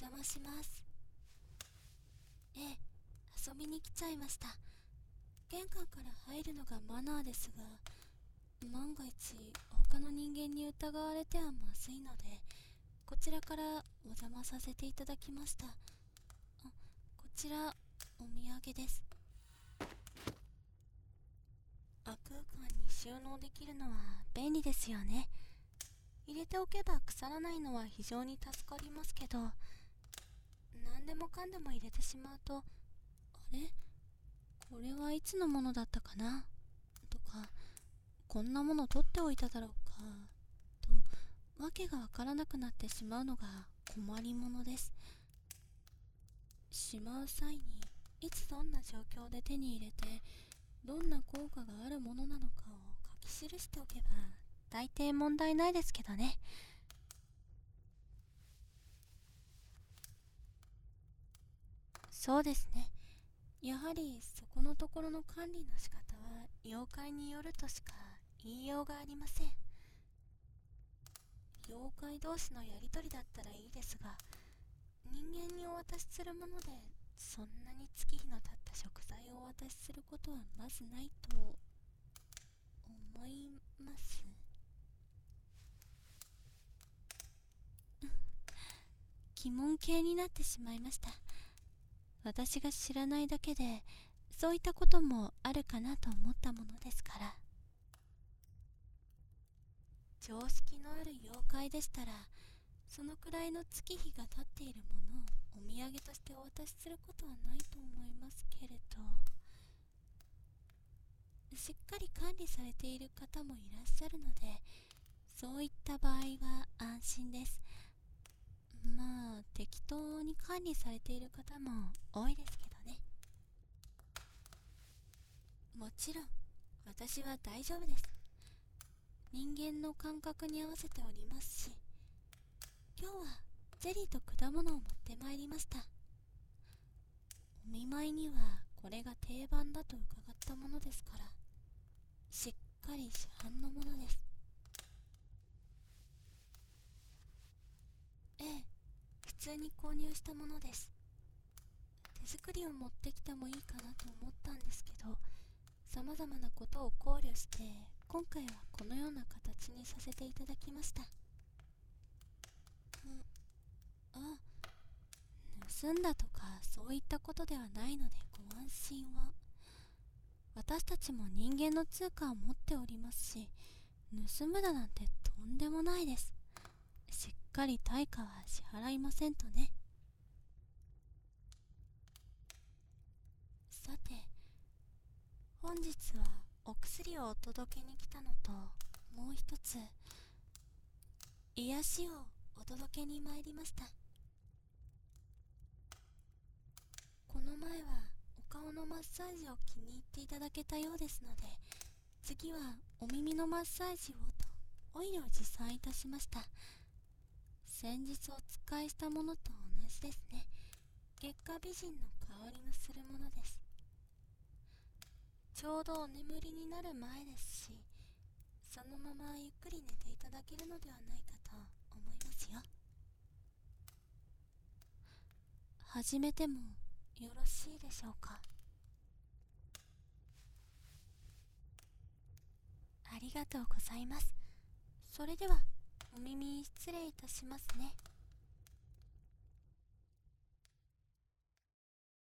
邪魔します。ええ、遊びに来ちゃいました。玄関から入るのがマナーですが、万が一他の人間に疑われてはまずいので、こちらからお邪魔させていただきました。こちらお土産です。空間に収納できるのは便利ですよね。入れておけば腐らないのは非常に助かりますけど、何でもかんでも入れてしまうと、あれ、これはいつのものだったかなとか、こんなもの取っておいただろうかと、わけがわからなくなってしまうのが困りものです。しまう際にいつどんな状況で手に入れて、どんな効果があるものなのかを書き記しておけば大抵問題ないですけどね。そうですね。やはりそこのところの管理の仕方は妖怪によるとしか言いようがありません。妖怪同士のやりとりだったらいいですが、人間にお渡しするものでそんなに月日の経った食材をお渡しすることはまずないと思います。疑問形になってしまいました。私が知らないだけでそういったこともあるかなと思ったものですから。常識のある妖怪でしたら、そのくらいの月日が経っているものをお土産としてお渡しすることはないと思いますけれど、しっかり管理されている方もいらっしゃるので、そういった場合は安心です。まあ適当に管理されている方も多いですけどね。もちろん私は大丈夫です。人間の感覚に合わせておりますし、今日はゼリーと果物を持ってまいりました。お見舞いにはこれが定番だと伺ったものですから、しっかり市販のものです。ええ、普通に購入したものです。手作りを持ってきてもいいかなと思ったんですけど、様々なことを考慮して今回はこのような形にさせていただきました。あ、盗んだとかそういったことではないのでご安心を。私たちも人間の通貨を持っておりますし、盗むだなんてとんでもないです。しっかり対価は支払いませんとね。さて、本日はお薬をお届けに来たのと、もう一つ癒しをお届けに参りました。この前はお顔のマッサージを気に入っていただけたようですので、次はお耳のマッサージをとオイルを持参いたしました。先日お使いしたものと同じですね。月下美人の香りのするものです。ちょうどお眠りになる前ですし、そのままゆっくり寝ていただけるのではないかと思いますよ。始めてもよろしいでしょうか。ありがとうございます。それではお耳失礼いたしますね。